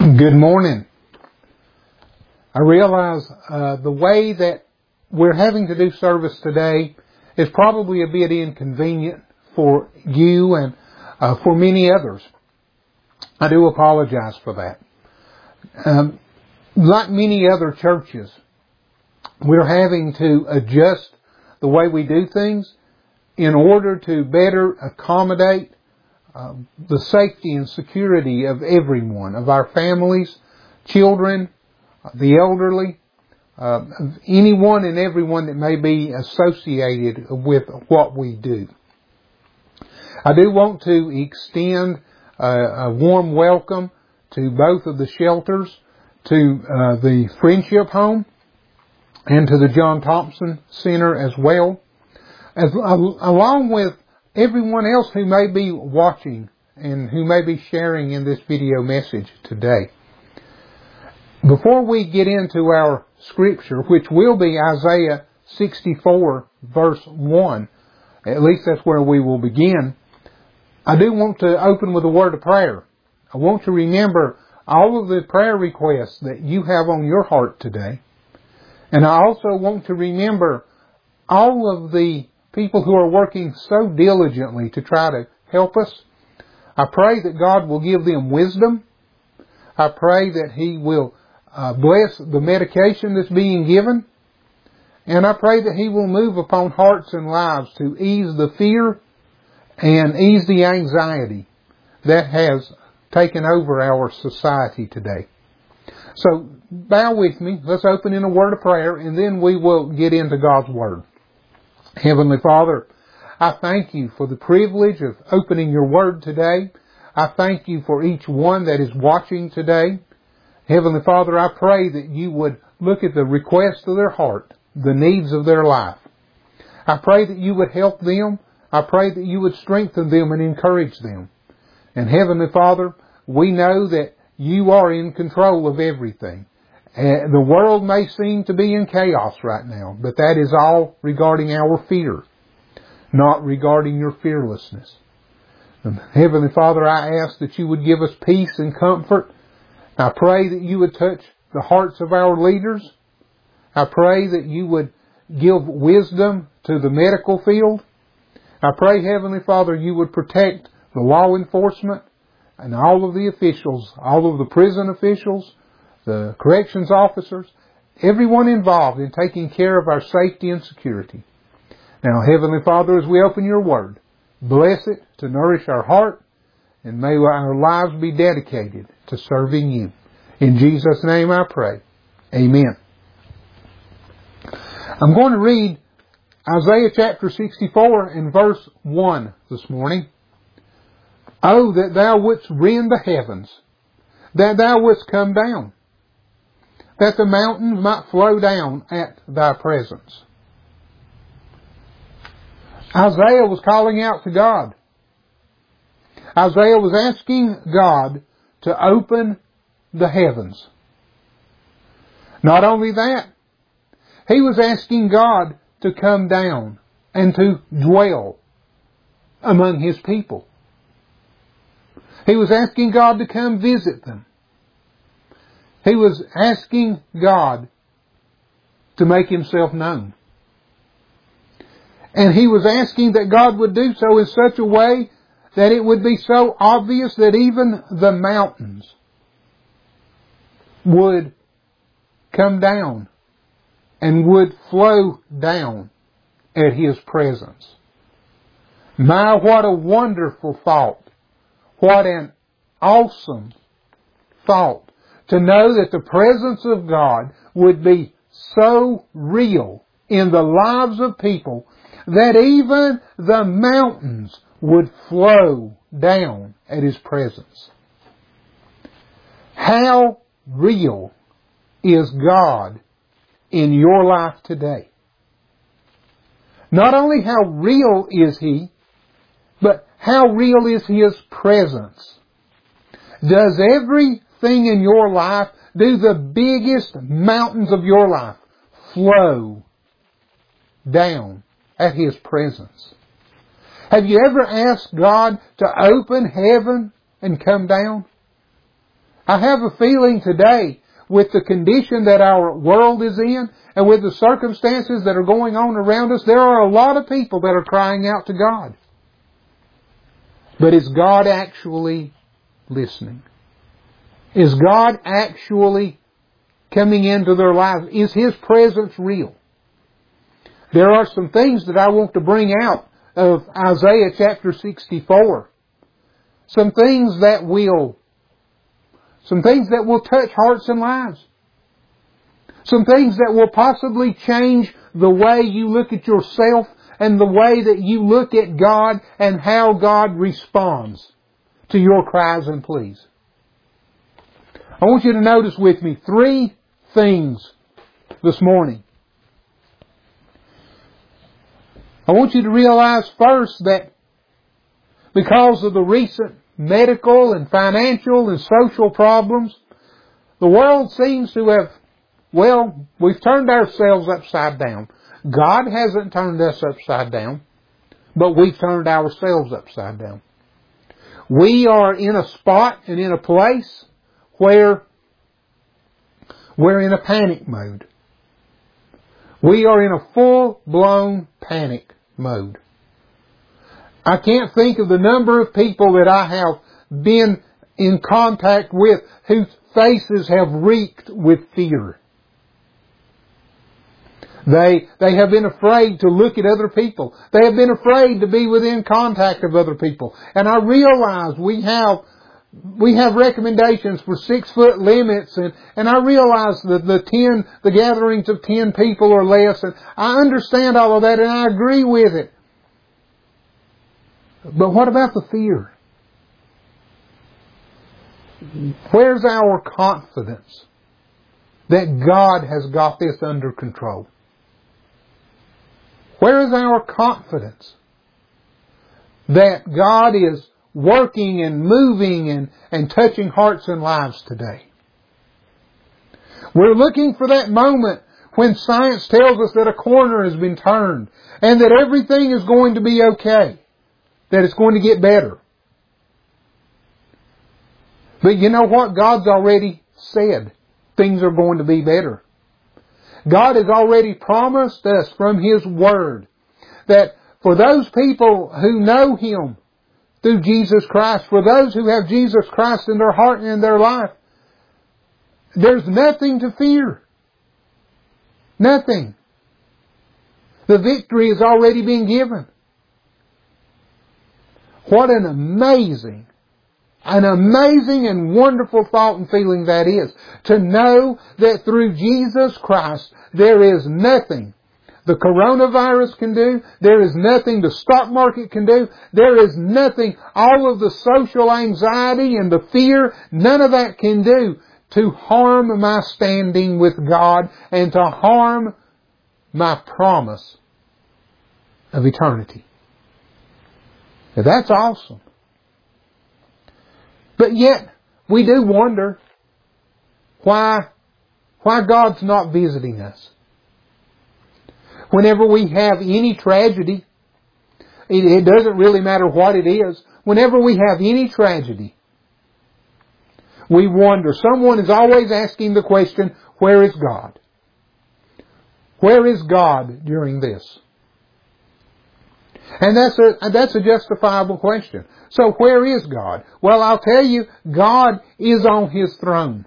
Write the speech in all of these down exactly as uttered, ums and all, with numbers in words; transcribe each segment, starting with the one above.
Good morning. I realize uh, the way that we're having to do service today is probably a bit inconvenient for you and uh, for many others. I do apologize for that. Um, like many other churches, we're having to adjust the way we do things in order to better accommodate Uh, the safety and security of everyone, of our families, children, uh, the elderly, uh, of anyone and everyone that may be associated with what we do. I do want to extend uh, a warm welcome to both of the shelters, to uh, the Friendship Home, and to the John Thompson Center as well, as uh, along with everyone else who may be watching and who may be sharing in this video message today. Before we get into our scripture, which will be Isaiah sixty-four verse one, at least that's where we will begin, I do want to open with a word of prayer. I want to remember all of the prayer requests that you have on your heart today. And I also want to remember all of the people who are working so diligently to try to help us. I pray that God will give them wisdom. I pray that He will uh, bless the medication that's being given. And I pray that He will move upon hearts and lives to ease the fear and ease the anxiety that has taken over our society today. So bow with me. Let's open in a word of prayer, and then we will get into God's Word. Heavenly Father, I thank You for the privilege of opening Your Word today. I thank You for each one that is watching today. Heavenly Father, I pray that You would look at the requests of their heart, the needs of their life. I pray that You would help them. I pray that You would strengthen them and encourage them. And Heavenly Father, we know that You are in control of everything. Uh, the world may seem to be in chaos right now, but that is all regarding our fear, not regarding Your fearlessness. And Heavenly Father, I ask that You would give us peace and comfort. I pray that You would touch the hearts of our leaders. I pray that You would give wisdom to the medical field. I pray, Heavenly Father, You would protect the law enforcement and all of the officials, all of the prison officials, the corrections officers, everyone involved in taking care of our safety and security. Now, Heavenly Father, as we open Your Word, bless it to nourish our heart, and may our lives be dedicated to serving You. In Jesus' name I pray. Amen. I'm going to read Isaiah chapter sixty-four and verse one this morning. Oh, that Thou wouldst rend the heavens, that Thou wouldst come down, that the mountains might flow down at Thy presence. Isaiah was calling out to God. Isaiah was asking God to open the heavens. Not only that, he was asking God to come down and to dwell among His people. He was asking God to come visit them. He was asking God to make Himself known. And he was asking that God would do so in such a way that it would be so obvious that even the mountains would come down and would flow down at His presence. My, what a wonderful thought. What an awesome thought. To know that the presence of God would be so real in the lives of people that even the mountains would flow down at His presence. How real is God in your life today? Not only how real is He, but how real is His presence? Does everything in your life, do the biggest mountains of your life flow down at His presence? Have you ever asked God to open heaven and come down? I have a feeling today, with the condition that our world is in, and with the circumstances that are going on around us, there are a lot of people that are crying out to God. But is God actually listening? Is God actually coming into their lives? Is His presence real? There are some things that I want to bring out of Isaiah chapter sixty-four. Some things that will, some things that will touch hearts and lives. Some things that will possibly change the way you look at yourself and the way that you look at God and how God responds to your cries and pleas. I want you to notice with me three things this morning. I want you to realize first that because of the recent medical and financial and social problems, the world seems to have, well, we've turned ourselves upside down. God hasn't turned us upside down, but we've turned ourselves upside down. We are in a spot and in a place where we're in a panic mode. We are in a full-blown panic mode. I can't think of the number of people that I have been in contact with whose faces have reeked with fear. They, they have been afraid to look at other people. They have been afraid to be within contact of other people. And I realize we have, we have recommendations for six foot limits, and, and I realize that the ten, the gatherings of ten people or less, and I understand all of that and I agree with it. But what about the fear? Where's our confidence that God has got this under control? Where is our confidence that God is working and moving and, and touching hearts and lives today? We're looking for that moment when science tells us that a corner has been turned and that everything is going to be okay, that it's going to get better. But you know what? God's already said things are going to be better. God has already promised us from His Word that for those people who know Him through Jesus Christ, for those who have Jesus Christ in their heart and in their life, there's nothing to fear. Nothing. The victory has already been given. What an amazing An amazing and wonderful thought and feeling that is. To know that through Jesus Christ there is nothing the coronavirus can do. There is nothing the stock market can do. There is nothing all of the social anxiety and the fear, none of that can do to harm my standing with God and to harm my promise of eternity. Now, that's awesome. But yet, we do wonder why, why God's not visiting us. Whenever we have any tragedy, it, it doesn't really matter what it is. Whenever we have any tragedy, we wonder. Someone is always asking the question, where is God? Where is God during this? And that's a, that's a justifiable question. So where is God? Well, I'll tell you, God is on His throne.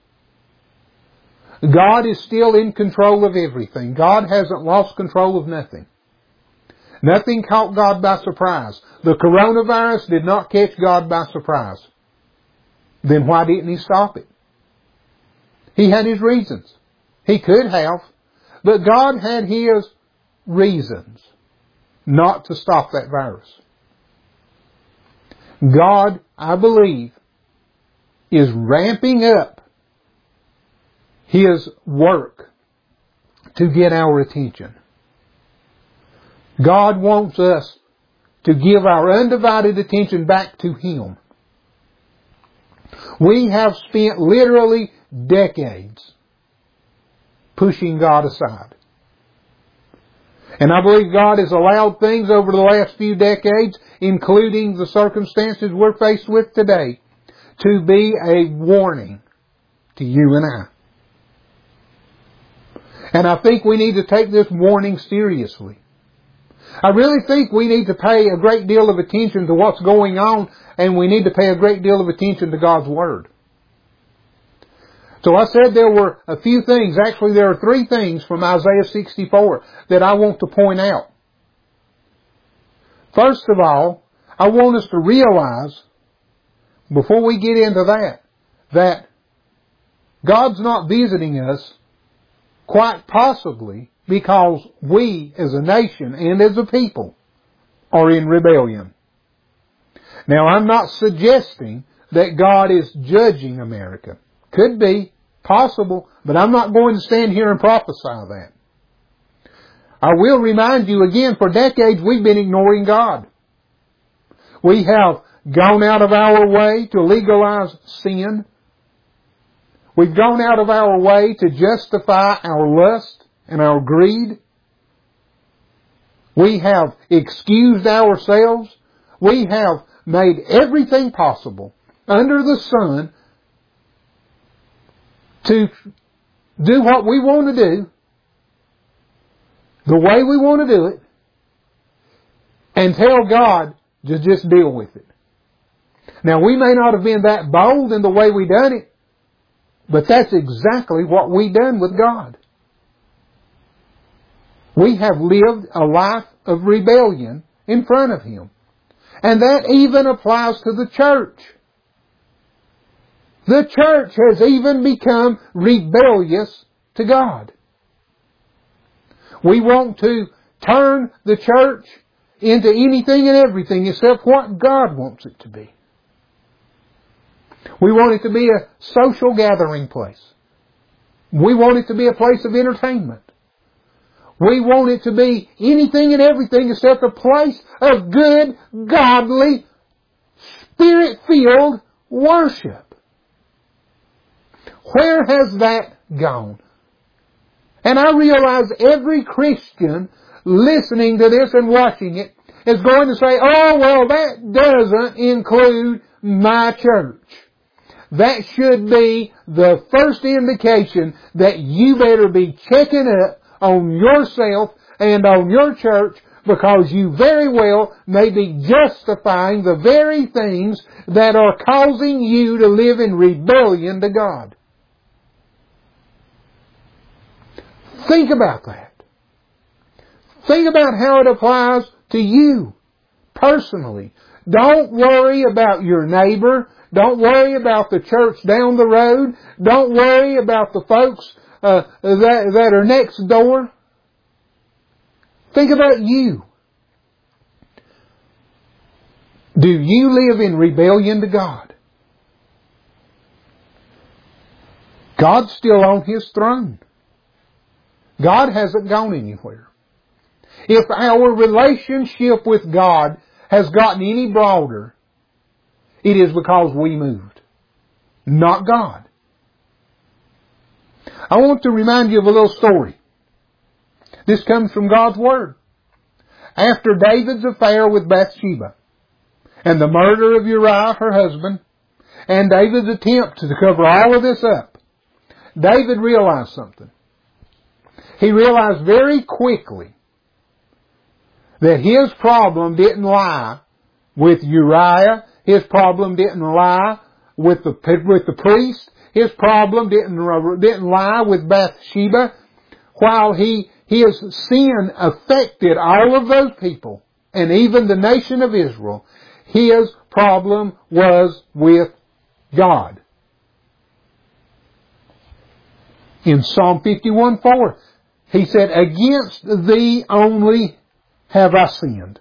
God is still in control of everything. God hasn't lost control of nothing. Nothing caught God by surprise. The coronavirus did not catch God by surprise. Then why didn't He stop it? He had His reasons. He could have. But God had His reasons not to stop that virus. God, I believe, is ramping up His work to get our attention. God wants us to give our undivided attention back to Him. We have spent literally decades pushing God aside. And I believe God has allowed things over the last few decades, including the circumstances we're faced with today, to be a warning to you and I. And I think we need to take this warning seriously. I really think we need to pay a great deal of attention to what's going on, and we need to pay a great deal of attention to God's Word. So I said there were a few things, actually there are three things from Isaiah sixty-four that I want to point out. First of all, I want us to realize, before we get into that, that God's not visiting us quite possibly because we as a nation and as a people are in rebellion. Now, I'm not suggesting that God is judging America. Could be, possible, but I'm not going to stand here and prophesy that. I will remind you again, for decades we've been ignoring God. We have gone out of our way to legalize sin. We've gone out of our way to justify our lust and our greed. We have excused ourselves. We have made everything possible under the sun to do what we want to do, the way we want to do it, and tell God to just deal with it. Now, we may not have been that bold in the way we done it, but that's exactly what we done with God. We have lived a life of rebellion in front of Him. And that even applies to the church. The church has even become rebellious to God. We want to turn the church into anything and everything except what God wants it to be. We want it to be a social gathering place. We want it to be a place of entertainment. We want it to be anything and everything except a place of good, godly, Spirit-filled worship. Where has that gone? And I realize every Christian listening to this and watching it is going to say, oh, well, that doesn't include my church. That should be the first indication that you better be checking up on yourself and on your church, because you very well may be justifying the very things that are causing you to live in rebellion to God. Think about that. Think about how it applies to you personally. Don't worry about your neighbor. Don't worry about the church down the road. Don't worry about the folks uh, that, that are next door. Think about you. Do you live in rebellion to God? God's still on His throne. God hasn't gone anywhere. If our relationship with God has gotten any broader, it is because we moved, not God. I want to remind you of a little story. This comes from God's Word. After David's affair with Bathsheba and the murder of Uriah, her husband, and David's attempt to cover all of this up, David realized something. He realized very quickly that his problem didn't lie with Uriah. His problem didn't lie with the, with the priest. His problem didn't, didn't lie with Bathsheba. While he, his sin affected all of those people, and even the nation of Israel, his problem was with God. In Psalm fifty-one four, he said, against thee only have I sinned.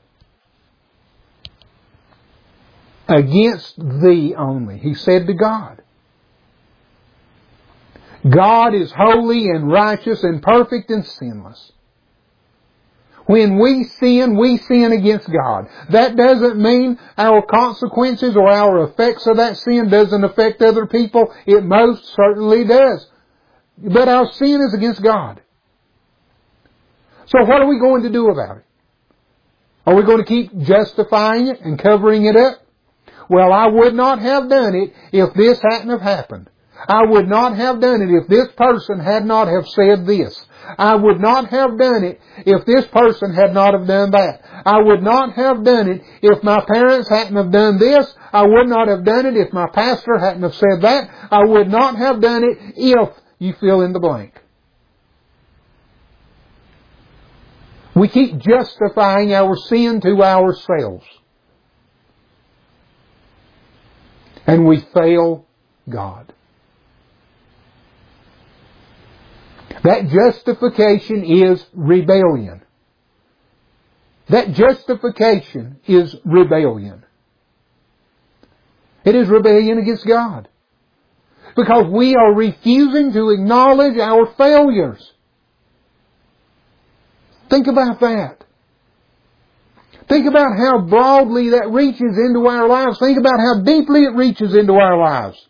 Against thee only, he said to God. God is holy and righteous and perfect and sinless. When we sin, we sin against God. That doesn't mean our consequences or our effects of that sin doesn't affect other people. It most certainly does. But our sin is against God. So what are we going to do about it? Are we going to keep justifying it and covering it up? well, I would not have done it if this hadn't have happened. I would not have done it if this person had not have said this. I would not have done it if this person had not have done that. I would not have done it if my parents hadn't have done this. I would not have done it if my pastor hadn't have said that. I would not have done it if you fill in the blank. We keep justifying our sin to ourselves. And we fail God. That justification is rebellion. That justification is rebellion. It is rebellion against God. Because we are refusing to acknowledge our failures. Think about that. Think about how broadly that reaches into our lives. Think about how deeply it reaches into our lives.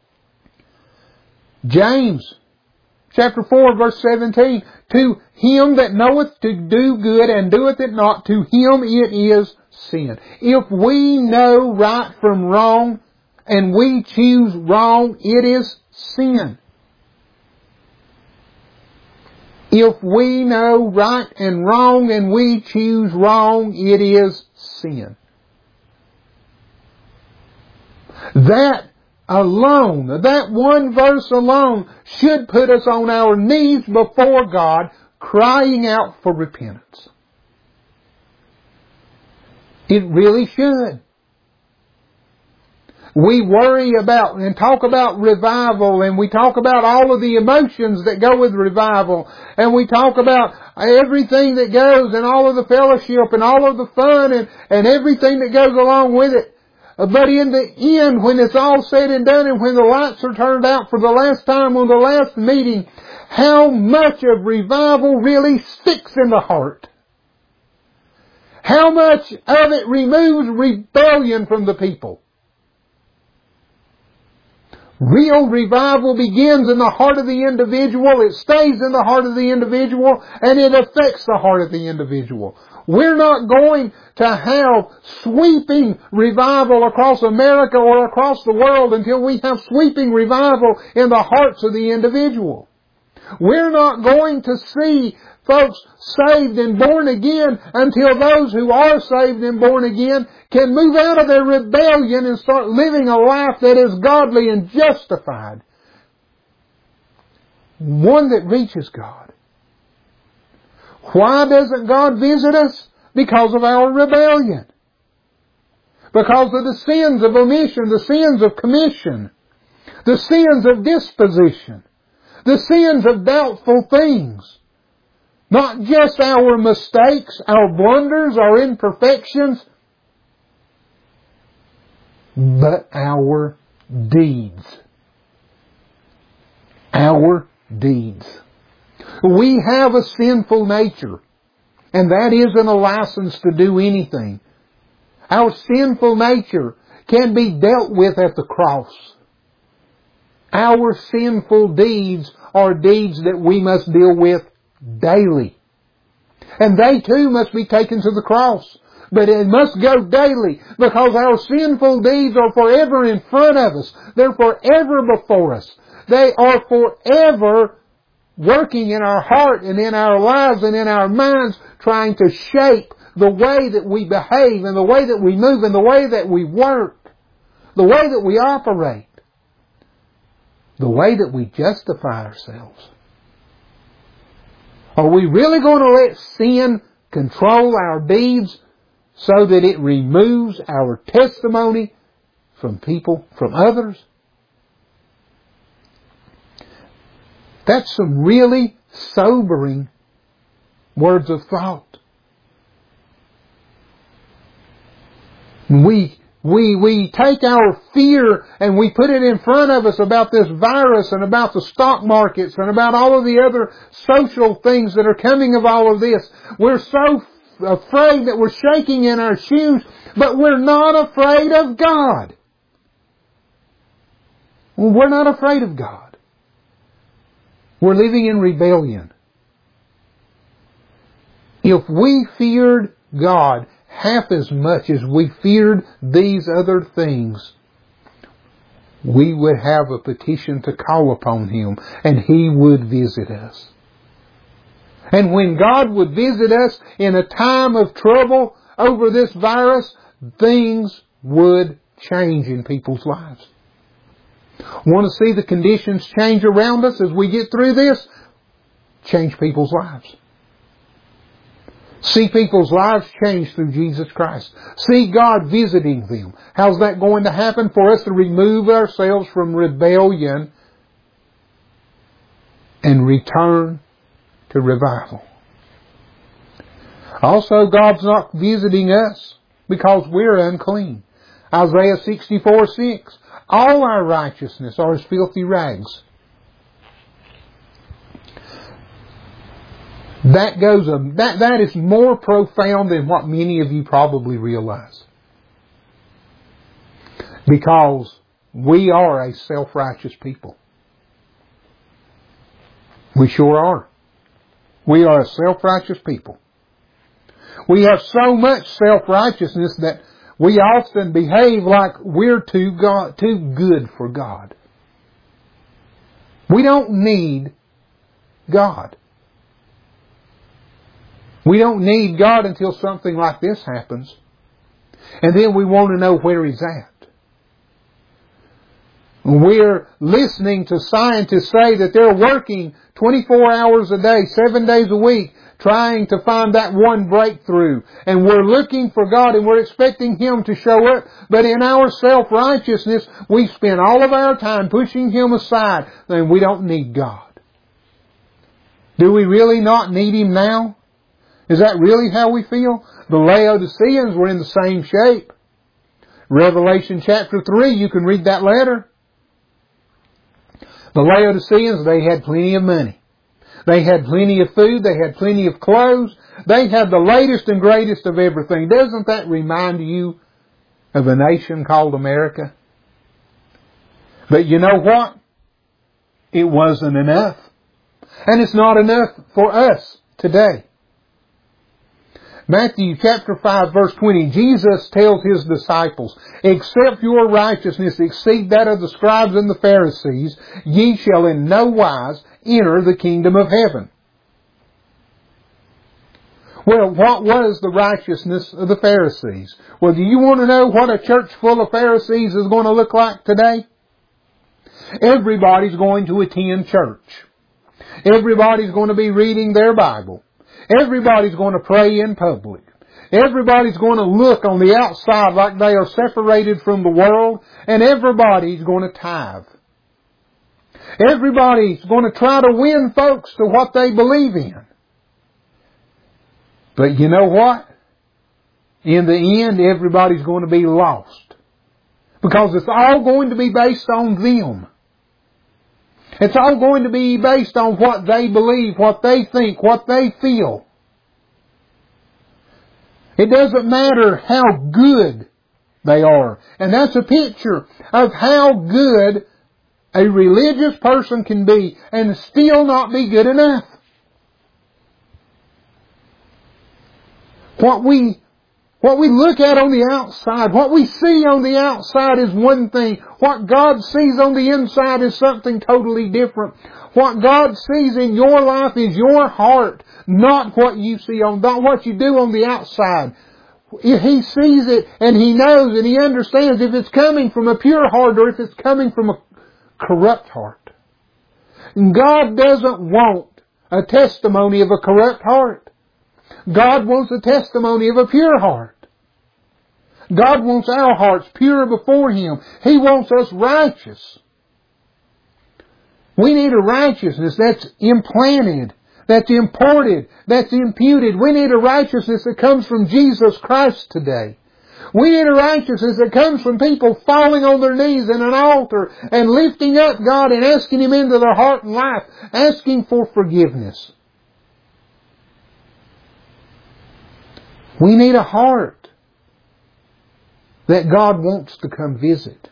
James chapter four verse seventeen. To him that knoweth to do good and doeth it not, to him it is sin. If we know right from wrong and we choose wrong, it is sin. If we know right and wrong and we choose wrong, it is sin. That alone, that one verse alone, should put us on our knees before God, crying out for repentance. It really should. We worry about and talk about revival, and we talk about all of the emotions that go with revival, and we talk about everything that goes and all of the fellowship and all of the fun and, and everything that goes along with it. But in the end, when it's all said and done and when the lights are turned out for the last time on the last meeting, how much of revival really sticks in the heart? How much of it removes rebellion from the people? Real revival begins in the heart of the individual, it stays in the heart of the individual, and it affects the heart of the individual. We're not going to have sweeping revival across America or across the world until we have sweeping revival in the hearts of the individual. We're not going to see folks saved and born again until those who are saved and born again can move out of their rebellion and start living a life that is godly and justified. One that reaches God. Why doesn't God visit us? Because of our rebellion. Because of the sins of omission, the sins of commission, the sins of disposition, the sins of doubtful things. Not just our mistakes, our blunders, our imperfections, but our deeds. Our deeds. We have a sinful nature, and that isn't a license to do anything. Our sinful nature can be dealt with at the cross. Our sinful deeds are deeds that we must deal with daily. And they too must be taken to the cross. But it must go daily, because our sinful deeds are forever in front of us. They're forever before us. They are forever working in our heart and in our lives and in our minds, trying to shape the way that we behave and the way that we move and the way that we work, the way that we operate, the way that we justify ourselves. Are we really going to let sin control our deeds so that it removes our testimony from people, from others? That's some really sobering words of thought. We We, we take our fear and we put it in front of us about this virus and about the stock markets and about all of the other social things that are coming of all of this. We're so afraid that we're shaking in our shoes, but we're not afraid of God. We're not afraid of God. We're living in rebellion. If we feared God half as much as we feared these other things, we would have a petition to call upon Him, and He would visit us. And when God would visit us in a time of trouble over this virus, things would change in people's lives. Want to see the conditions change around us as we get through this? Change people's lives. See people's lives change through Jesus Christ. See God visiting them. How's that going to happen? For us to remove ourselves from rebellion and return to revival. Also, God's not visiting us because we're unclean. Isaiah sixty-four six. All our righteousness are as filthy rags. That goes, that, that is more profound than what many of you probably realize. Because we are a self-righteous people. We sure are. We are a self-righteous people. We have so much self-righteousness that we often behave like we're too God, too good for God. We don't need God. We don't need God until something like this happens. And then we want to know where He's at. We're listening to scientists say that they're working twenty-four hours a day, seven days a week, trying to find that one breakthrough. And we're looking for God and we're expecting Him to show up. But in our self-righteousness, we spend all of our time pushing Him aside. And we don't need God. Do we really not need Him now? Is that really how we feel? The Laodiceans were in the same shape. Revelation chapter three, you can read that letter. The Laodiceans, they had plenty of money. They had plenty of food. They had plenty of clothes. They had the latest and greatest of everything. Doesn't that remind you of a nation called America? But you know what? It wasn't enough. And it's not enough for us today. Matthew chapter five verse twenty, Jesus tells His disciples, except your righteousness exceed that of the scribes and the Pharisees, ye shall in no wise enter the kingdom of heaven. Well, what was the righteousness of the Pharisees? Well, do you want to know what a church full of Pharisees is going to look like today? Everybody's going to attend church. Everybody's going to be reading their Bible. Everybody's going to pray in public. Everybody's going to look on the outside like they are separated from the world. And everybody's going to tithe. Everybody's going to try to win folks to what they believe in. But you know what? In the end, everybody's going to be lost. Because it's all going to be based on them. It's all going to be based on what they believe, what they think, what they feel. It doesn't matter how good they are. And that's a picture of how good a religious person can be and still not be good enough. What we What we look at on the outside, what we see on the outside is one thing. What God sees on the inside is something totally different. What God sees in your life is your heart, not what you see on, not what you do on the outside. He sees it and He knows and He understands if it's coming from a pure heart or if it's coming from a corrupt heart. And God doesn't want a testimony of a corrupt heart. God wants a testimony of a pure heart. God wants our hearts pure before Him. He wants us righteous. We need a righteousness that's implanted, that's imported, that's imputed. We need a righteousness that comes from Jesus Christ today. We need a righteousness that comes from people falling on their knees in an altar and lifting up God and asking Him into their heart and life, asking for forgiveness. We need a heart that God wants to come visit.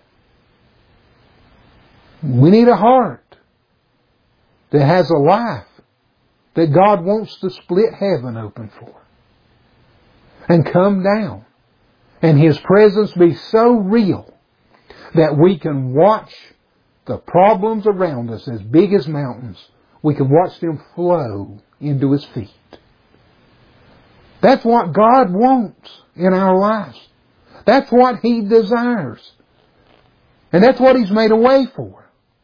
We need a heart that has a life that God wants to split heaven open for. and come down, and His presence be so real that we can watch the problems around us as big as mountains. We can watch them flow into His feet. That's what God wants in our lives. That's what He desires. And that's what He's made a way for.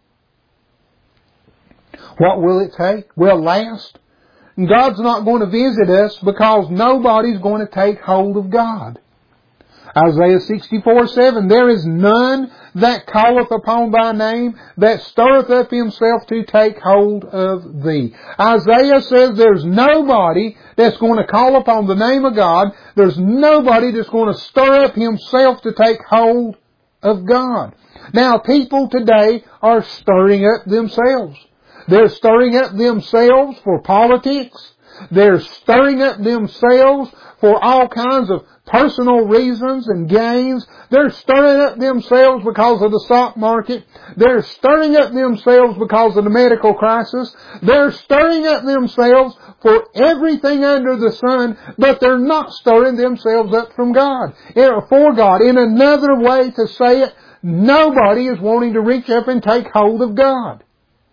What will it take? Well, last, God's not going to visit us because nobody's going to take hold of God. Isaiah sixty-four seven, there is none that calleth upon Thy name, that stirreth up himself to take hold of Thee. Isaiah says there's nobody that's going to call upon the name of God. There's nobody that's going to stir up himself to take hold of God. Now, people today are stirring up themselves. They're stirring up themselves for politics. They're stirring up themselves for all kinds of personal reasons and gains. They're stirring up themselves because of the stock market. They're stirring up themselves because of the medical crisis. They're stirring up themselves for everything under the sun, but they're not stirring themselves up from God, for God. In another way to say it, nobody is wanting to reach up and take hold of God.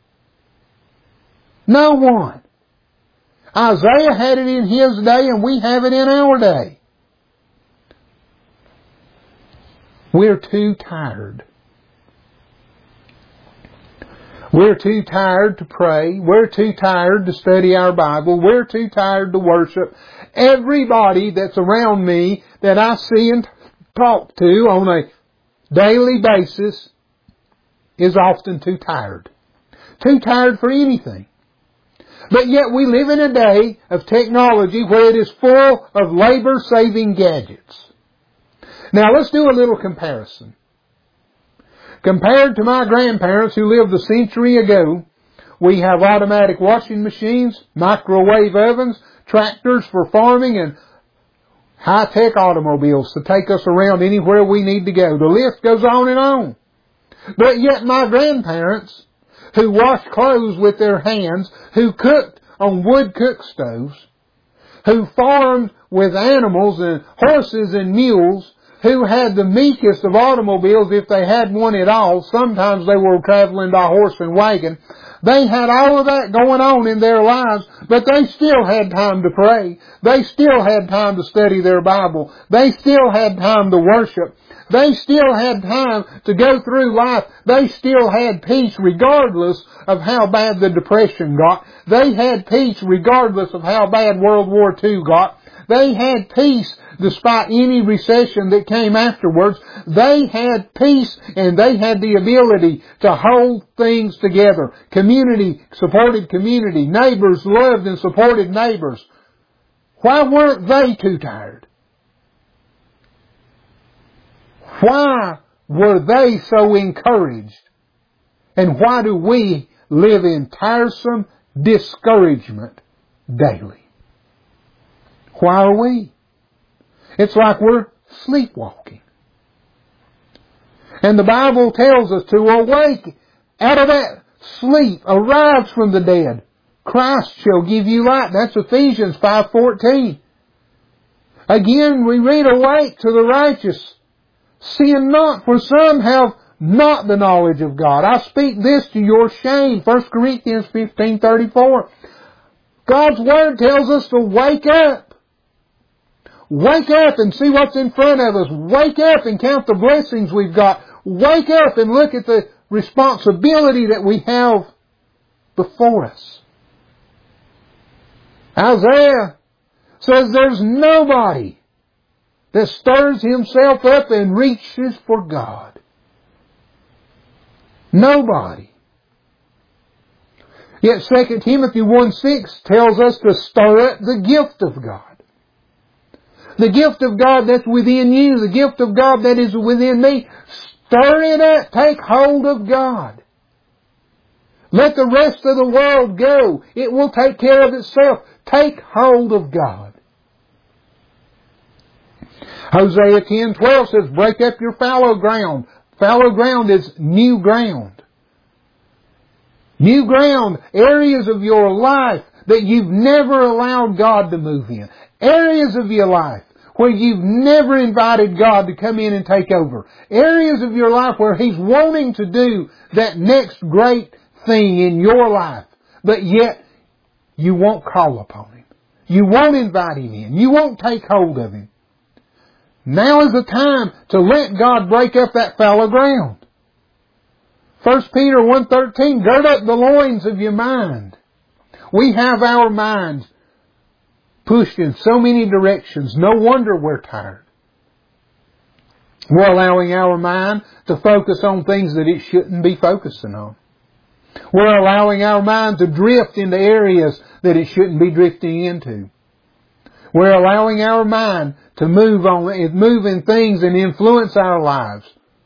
No one. Isaiah had it in his day, and we have it in our day. We're too tired. We're too tired to pray. We're too tired to study our Bible. We're too tired to worship. Everybody that's around me that I see and talk to on a daily basis is often too tired. Too tired for anything. But yet we live in a day of technology where it is full of labor-saving gadgets. Now let's do a little comparison. Compared to my grandparents who lived a century ago, we have automatic washing machines, microwave ovens, tractors for farming, and high-tech automobiles to take us around anywhere we need to go. The list goes on and on. But yet my grandparents, who washed clothes with their hands, who cooked on wood cook stoves, who farmed with animals and horses and mules, who had the meekest of automobiles if they had one at all. Sometimes they were traveling by horse and wagon. They had all of that going on in their lives, but they still had time to pray. They still had time to study their Bible. They still had time to worship. They still had time to go through life. They still had peace regardless of how bad the Depression got. They had peace regardless of how bad World War Two got. They had peace despite any recession that came afterwards. They had peace, and they had the ability to hold things together. Community supported community. Neighbors loved and supported neighbors. Why weren't they too tired? Why were they so encouraged? And why do we live in tiresome discouragement daily? Why are we? It's like we're sleepwalking. And the Bible tells us to awake out of that sleep, arise from the dead. Christ shall give you light. That's Ephesians five fourteen. Again, we read, awake to the righteous. Sin not, for some have not the knowledge of God. I speak this to your shame. First Corinthians fifteen thirty-four. God's Word tells us to wake up. Wake up and see what's in front of us. Wake up and count the blessings we've got. Wake up and look at the responsibility that we have before us. Isaiah says there's nobody that stirs himself up and reaches for God. Nobody. Yet Second Timothy one six tells us to stir up the gift of God. The gift of God that's within you, the gift of God that is within me, stir it up. Take hold of God. Let the rest of the world go. It will take care of itself. Take hold of God. Hosea ten twelve says, break up your fallow ground. Fallow ground is new ground. New ground, areas of your life that you've never allowed God to move in. Areas of your life where you've never invited God to come in and take over. Areas of your life where He's wanting to do that next great thing in your life, but yet you won't call upon Him. You won't invite Him in. You won't take hold of Him. Now is the time to let God break up that fallow ground. First Peter one thirteen, gird up the loins of your mind. We have our minds pushed in so many directions. No wonder we're tired. We're allowing our mind to focus on things that it shouldn't be focusing on. We're allowing our mind to drift into areas that it shouldn't be drifting into. We're allowing our mind to move on, move in things and influence our lives.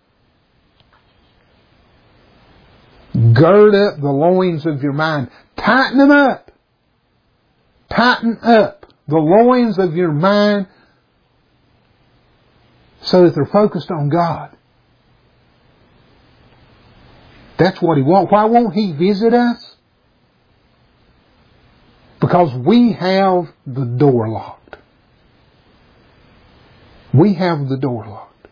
Gird up the loins of your mind. Tighten them up. Tighten up the loins of your mind so that they're focused on God. That's what He wants. Why won't He visit us? Because we have the door locked. We have the door locked.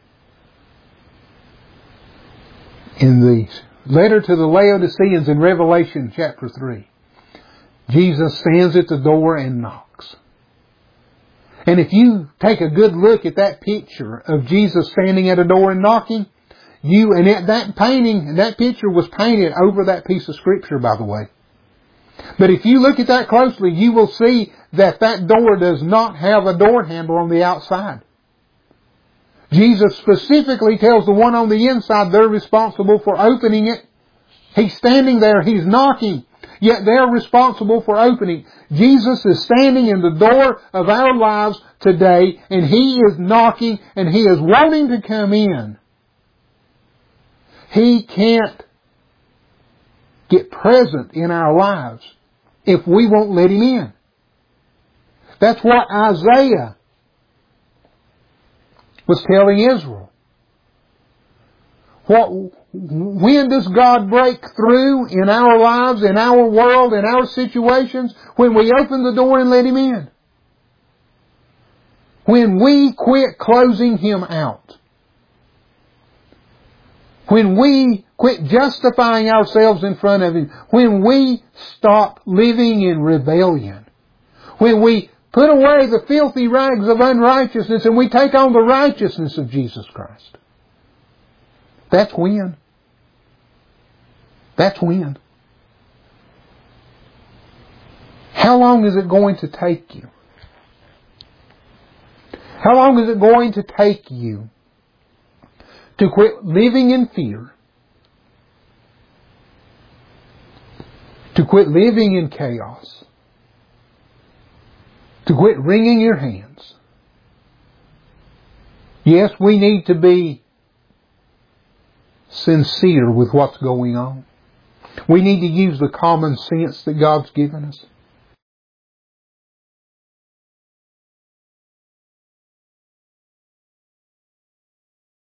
In the letter to the Laodiceans in Revelation chapter three, Jesus stands at the door and knocks. And if you take a good look at that picture of Jesus standing at a door and knocking, you, and that, that painting, that picture was painted over that piece of Scripture, by the way. But if you look at that closely, you will see that that door does not have a door handle on the outside. Jesus specifically tells the one on the inside they're responsible for opening it. He's standing there, He's knocking, yet they're responsible for opening. Jesus is standing in the door of our lives today, and He is knocking, and He is wanting to come in. He can't get present in our lives if we won't let Him in. That's what Isaiah was telling Israel. What, when does God break through in our lives, in our world, in our situations? When we open the door and let Him in. When we quit closing Him out. When we quit justifying ourselves in front of Him. When we stop living in rebellion. When we put away the filthy rags of unrighteousness and we take on the righteousness of Jesus Christ. That's when. That's when. How long is it going to take you? How long is it going to take you to quit living in fear? To quit living in chaos? To quit wringing your hands? Yes, we need to be sincere with what's going on. We need to use the common sense that God's given us.